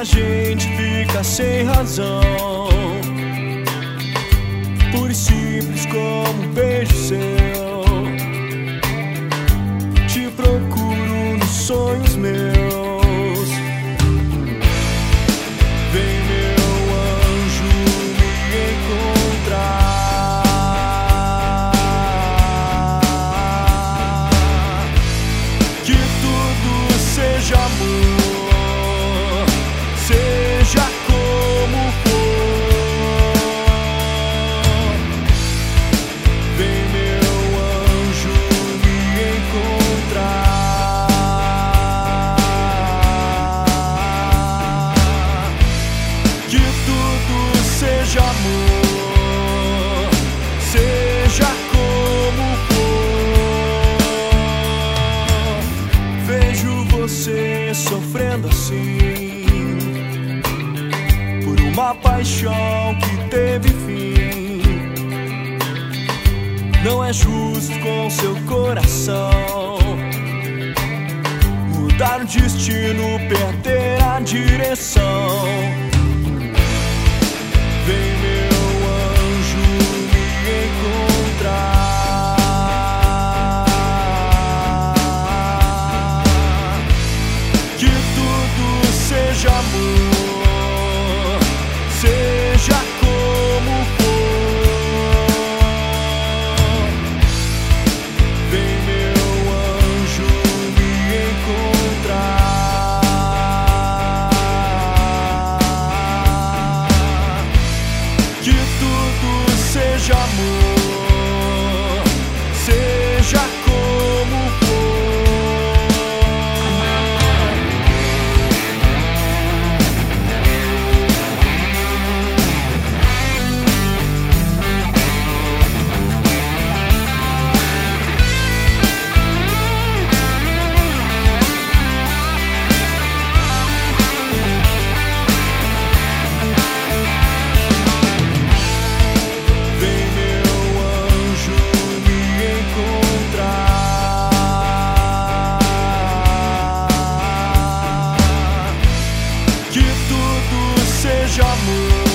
a gente fica sem razão, puro e simples como um beijo seu. Te procuro nos sonhos meus. Vem, meu anjo, me encontrar. Que tudo seja amor, seja como for. Vem, meu anjo, me encontrar. Que tudo seja amor, seja como for. Vejo você sofrendo assim por uma paixão que teve fim. Não é justo com seu coração mudar o destino, perder a direção. Vem, meu anjo, me encontrar. Que tudo seja amor, seja como for. Vem, meu anjo, me encontrar. Que tudo seja amor, seja como seja amor.